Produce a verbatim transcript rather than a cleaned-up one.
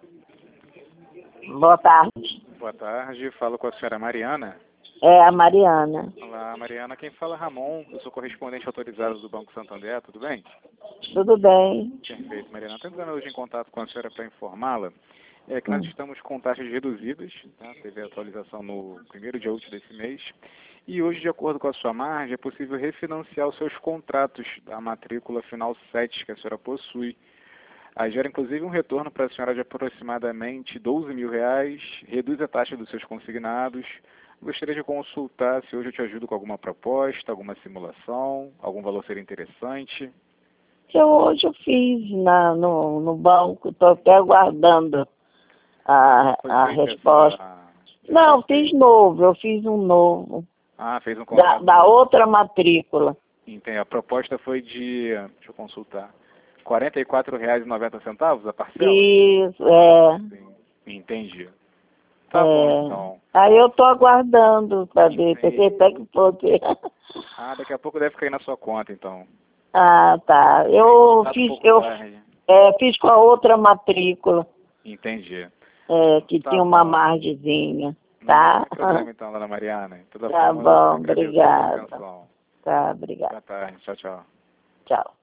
Boa tarde. Boa tarde, falo com a senhora Mariana. É a Mariana. Olá, Mariana. Quem fala é Ramon, eu sou correspondente autorizado do Banco Santander, tudo bem? Tudo bem. Perfeito, Mariana. Estou entrando hoje em contato com a senhora para informá-la é que nós estamos com taxas reduzidas, tá? Teve atualização no primeiro dia útil desse mês, e hoje, de acordo com a sua margem, é possível refinanciar os seus contratos da matrícula final sete que a senhora possui. Aí gera inclusive um retorno para a senhora de aproximadamente doze mil reais, reduz a taxa dos seus consignados. Gostaria de consultar se hoje eu te ajudo com alguma proposta, alguma simulação, algum valor seria interessante. Eu hoje eu fiz na, no, no banco, estou até aguardando a, Foi a feita resposta. essa- Não, fiz novo, eu fiz um novo, Ah, fez um da, contrato. da outra matrícula. Entendi. A proposta foi de, deixa eu consultar, quarenta e quatro reais e noventa centavos a parcela? Isso, é. Sim, entendi. Tá é. bom, então. Aí eu estou aguardando para ver, Entendi. porque até que pode. Ah, daqui a pouco deve cair na sua conta, então. Ah, tá. Eu Tá um fiz, pouco eu tarde. é, fiz com a outra matrícula, Entendi. é, que Tá tinha uma bom. margenzinha, Não tá? tem problema, então, dona Mariana. De toda Tá forma, eu bom, agradeço a sua obrigada. atenção. Tá, obrigada. Boa tarde. Tchau, tchau. Tchau.